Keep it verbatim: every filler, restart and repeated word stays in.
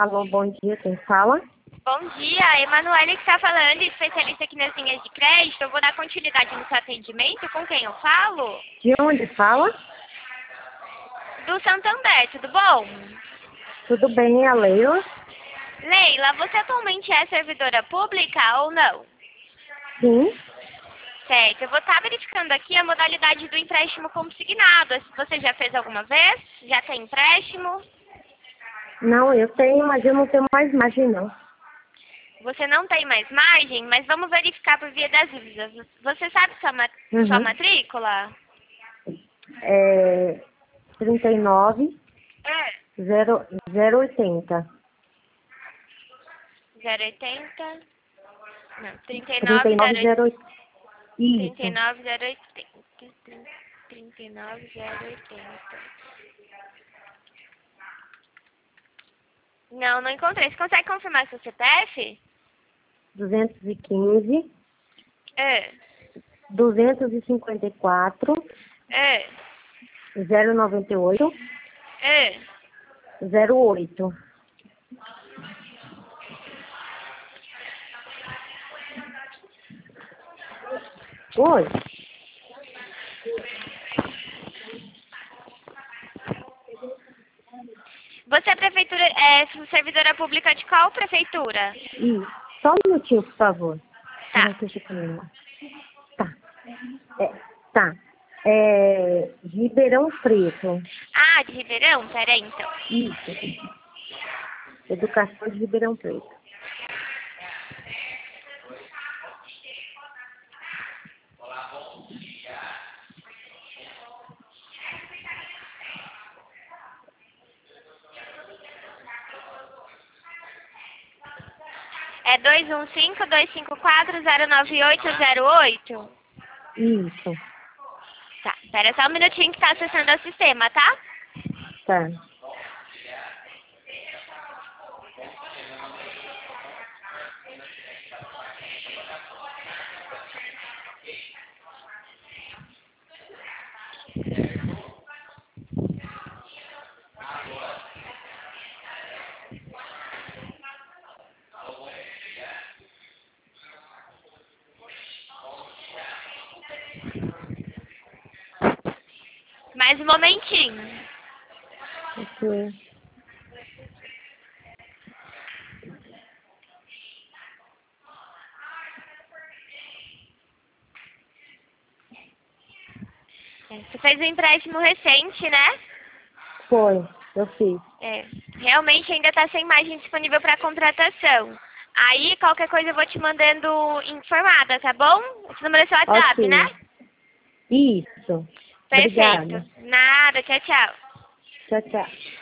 Alô, bom dia, quem fala? Bom dia, Emanuele que está falando, especialista aqui nas linhas de crédito. Eu vou dar continuidade no seu atendimento. Com quem eu falo? De onde fala? Do Santander, tudo bom? Tudo bem, é a Leila? Leila, você atualmente é servidora pública ou não? Sim. Certo, eu vou estar verificando aqui a modalidade do empréstimo consignado. Você já fez alguma vez? Já tem empréstimo? Não, eu tenho, mas eu não tenho mais margem, não. Você não tem mais margem, mas vamos verificar por via das dúvidas. Você sabe sua, ma Uhum. sua matrícula? É trinta e nove, É. zero oitenta. zero oitenta. Não, trinta e trinta nove, e nove, zero oitenta. trinta e Isso. nove, zero oitenta. trinta e nove, zero oitenta. Não, não encontrei. Você consegue confirmar seu C P F? duzentos e quinze, É. duzentos e cinquenta e quatro, É. zero noventa e oito, É. zero oito. Oi. Você é prefeitura, é servidora pública de qual prefeitura? Isso. Só um minutinho, por favor. Tá. Não, deixa comigo. Tá. É, tá. É, Ribeirão Preto. Ah, de Ribeirão? Peraí, então. Isso. Educação de Ribeirão Preto. É dois um cinco, dois cinco quatro, zero nove oito zero oito? Isso. Tá, espera só um minutinho que tá acessando o sistema, tá? Tá. Mais um momentinho. Ok. É, você fez um empréstimo recente, né? Foi. Eu fiz. É, realmente ainda está sem margem disponível para contratação. Aí, qualquer coisa eu vou te mandando informada, tá bom? Esse número é seu WhatsApp, Ok. né? Isso. Perfeito. Obrigada. Nada, tchau, tchau. Tchau, tchau.